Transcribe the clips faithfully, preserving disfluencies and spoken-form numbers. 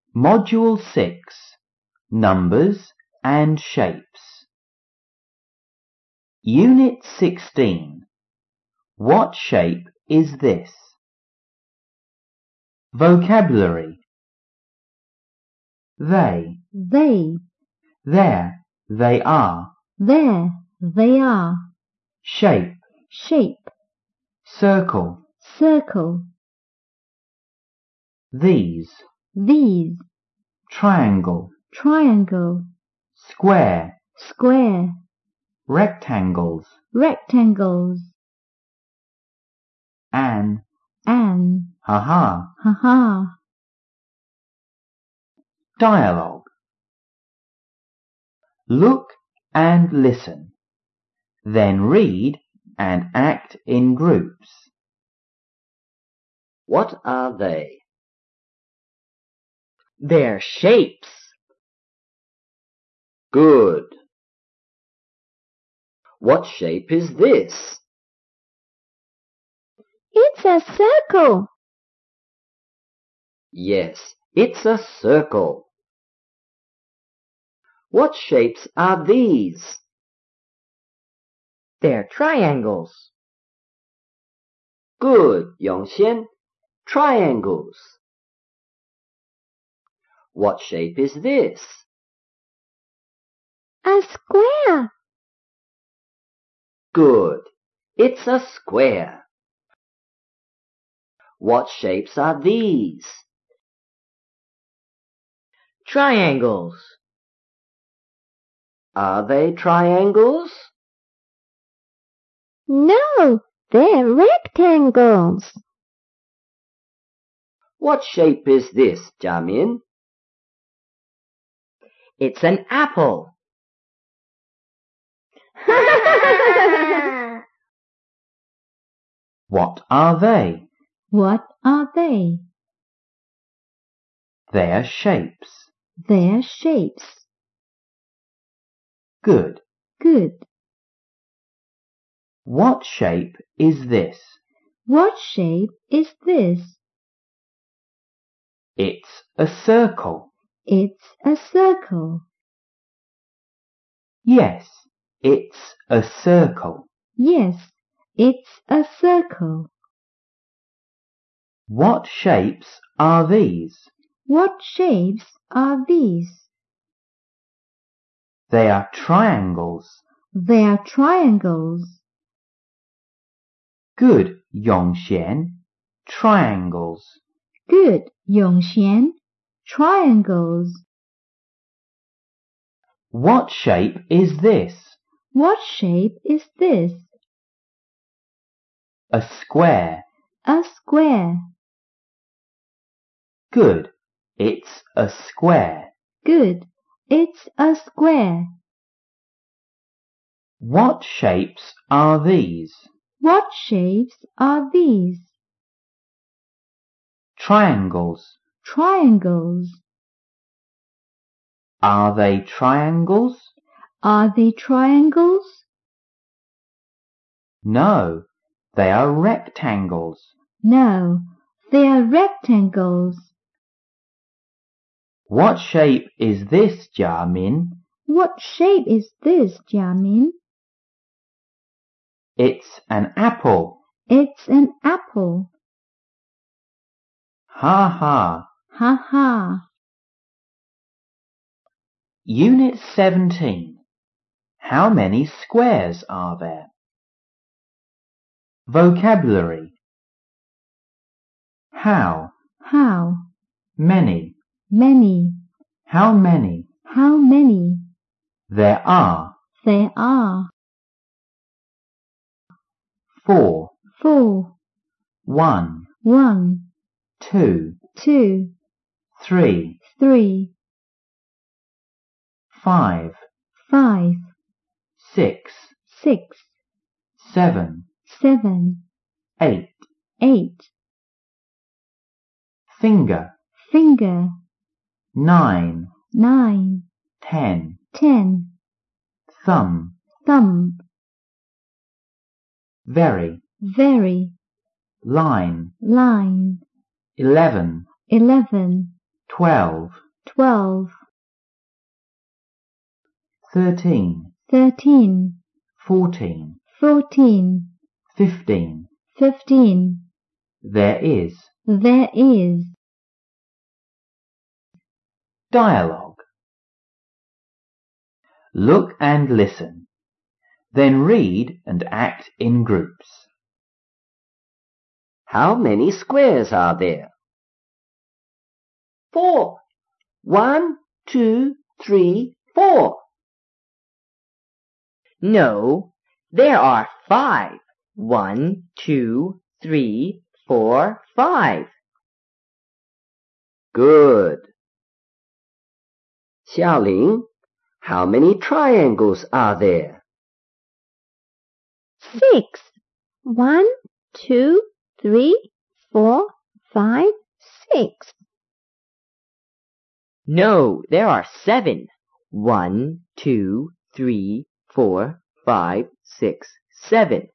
Module six, Numbers and Shapes. Unit sixteen. What shape is this? Vocabulary. They. They. There, they are. There, they are. Shape. Shape. Circle. Circle. These. These. Triangle. Triangle. Square. Square. Rectangles. Rectangles. An. An. Ha-ha. Ha-ha. Dialogue. Look and listen. Then read and act in groups. What are they? They're shapes. Good. What shape is this? It's a circle. Yes, it's a circle. What shapes are these? They're triangles. Good, Yongxian. Triangles. What shape is this? A square. Good. It's a square. What shapes are these? Triangles. Are they triangles? No, they're rectangles. What shape is this, Jiamin? It's an apple. What are they? What are they? They're shapes. They're shapes. Good. Good. What shape is this? What shape is this? It's a circle. It's a circle. Yes, it's a circle. Yes, it's a circle. What shapes are these? What shapes are these? They are triangles. They are triangles. Good, Yongxian. Triangles. Good, Yongxian. Triangles. What shape is this? What shape is this? A square. A square. Good, it's a square. Good, it's a square. What shapes are these? What shapes are these? Triangles. Triangles. Are they triangles? Are they triangles? No, they are rectangles. No, they are rectangles. What shape is this, Jiamin? What shape is this, Jiamin? It's an apple. It's an apple. Ha ha. Ha ha. Unit seventeen. How many squares are there? Vocabulary. How. How. Many. Many. How many? How many? There are. There are. Four. Four. One. One. Two. Two. Three. Three. Five. Five. Six. Six. Seven. Seven. Eight. Eight. Finger. Finger. Nine. Nine. Ten. Ten. Thumb. Thumb. Very. Very. Line. Line. Eleven. Eleven. twelve, twelve, thirteen, thirteen, fourteen, fourteen, fifteen. fifteen. There is. There is. Dialogue. Look and listen. Then read and act in groups. How many squares are there? Four. One, two, three, four. No, there are five. One, two, three, four, five. Good. Xiaoling, how many triangles are there? Six. One, two, three, four, five, six. No, there are seven. One, two, three, four, five, six, seven.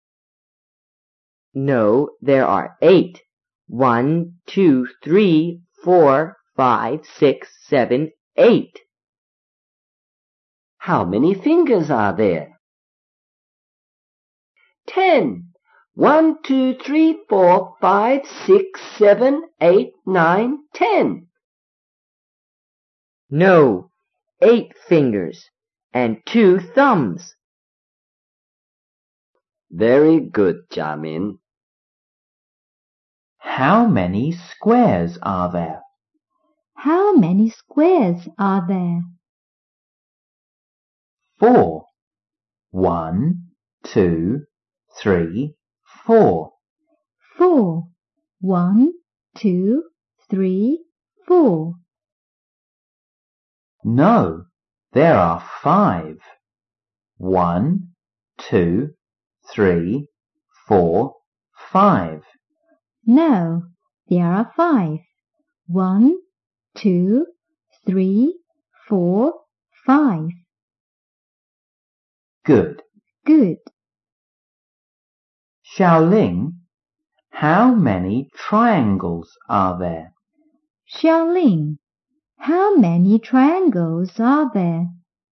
No, there are eight. One, two, three, four, five, six, seven, eight. How many fingers are there? Ten. One, two, three, four, five, six, seven, eight, nine, ten. No, eight fingers and two thumbs. Very good, Jiamin. How many squares are there? How many squares are there? Four. One, two, three, four. Four. One, two, three, four. No, there are five. One, two, three, four, five. No, there are five. One, two, three, four, five. Good. Good. Xiaoling, how many triangles are there? Xiaoling, how many triangles are there?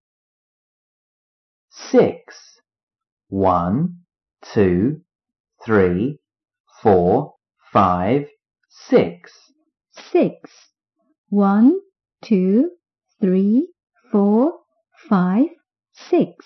Six. One, two, three, four, five, six. Six. One, two, three, four, five, six.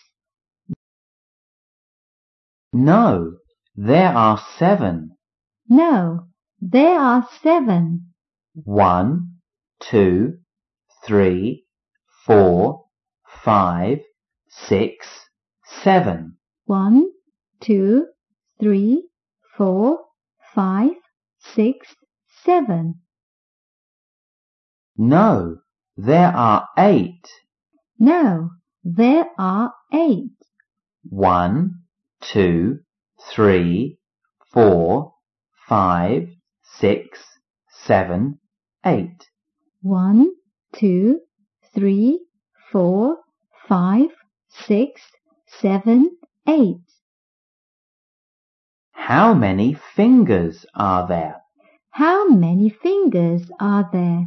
No, there are seven. No, there are seven. One, two, three, four, five, six, seven. One, two, three, four, five, six, seven. No, there are eight. No, there are eight. One, two, three, four, five, six, seven, eight. One, two, three, four, five, six, seven, eight. How many fingers are there? How many fingers are there?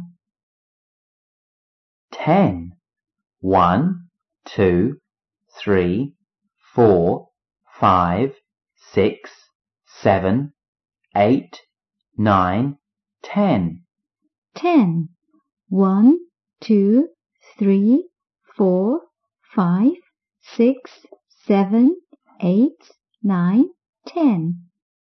Ten. One, two, three, four, five, six, seven, eight, nine, ten. Ten. One, two, three, four, five, six, seven, eight, nine, ten.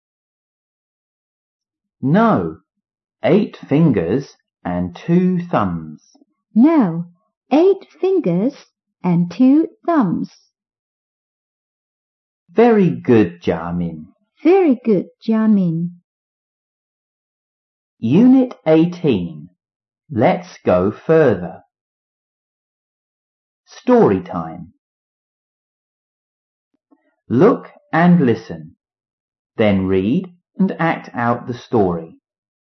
No, eight fingers and two thumbs. No, eight fingers and two thumbs. Very good, Jiamin. Very good, Jiamin. Unit eighteen. Let's go further. Story time. Look and listen. Then read and act out the story.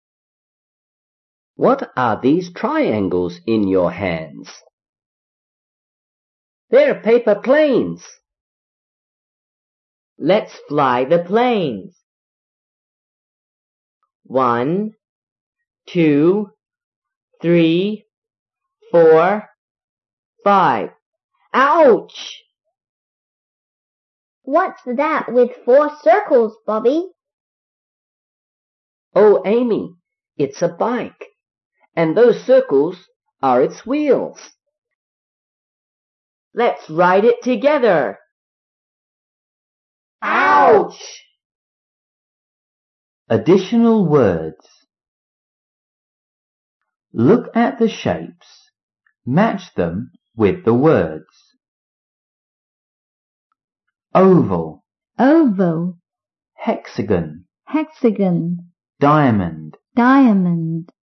What are these triangles in your hands? They're paper planes. Let's fly the planes. One, two, three, four, five. Ouch! What's that with four circles, Bobby? Oh, Amy, it's a bike, and those circles are its wheels. Let's ride it together. Ouch! Additional words. Look at the shapes. Match them with the words. Oval, oval, hexagon, hexagon, diamond, diamond,